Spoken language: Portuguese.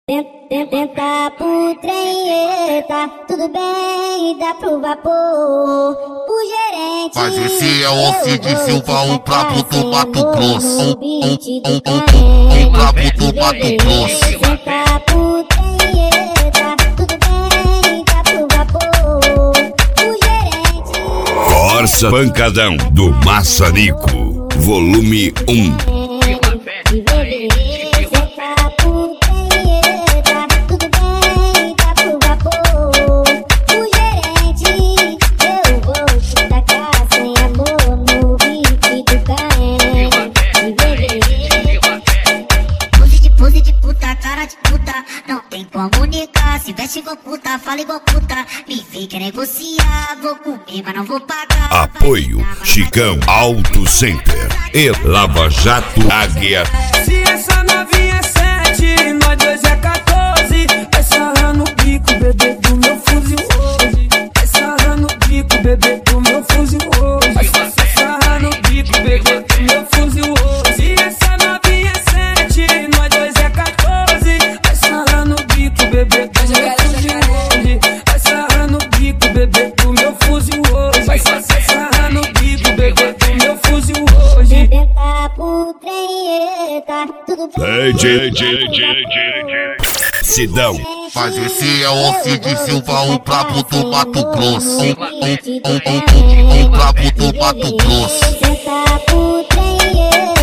Tenta pro trem, eita, tudo bem, dá pro vapor. O gerente, mas esse é o Cid Silva, um brabo do Mato Grosso. Um brabo do Mato Grosso. Tenta pro trem, eita, tudo bem, dá pro vapor. O gerente, Força Pancadão do Maçarico, volume 1. Não tem comunicar, se veste igual puta, fala igual puta. Me vem quer negociar, vou comer, mas não vou pagar. Apoio Chicão Auto Center e Lava Jato Águia. Se essa novinha é 7, nós dois é 14. Vai sarrando o bico, bebê, do meu fuzil hoje. Vai sarrando o bico, bebê, do meu fuzil hoje. Vai sarrando o bico, bebê, do meu fuzil hoje. Se essa novinha é 7, nós dois é 14. Vai sarrando o bico, bebê, do meu fuzil hoje. Vai sarrando o bico, bebê, do meu fuzil hoje. Vai sarrando o bico, bebê, do meu fuzil hoje. Tenta pro trem, eita, tudo bem. Sidão, Mas esse é o Cid Silva, um brabo do Mato Grosso. Um brabo do Mato Grosso. Tenta pro trem,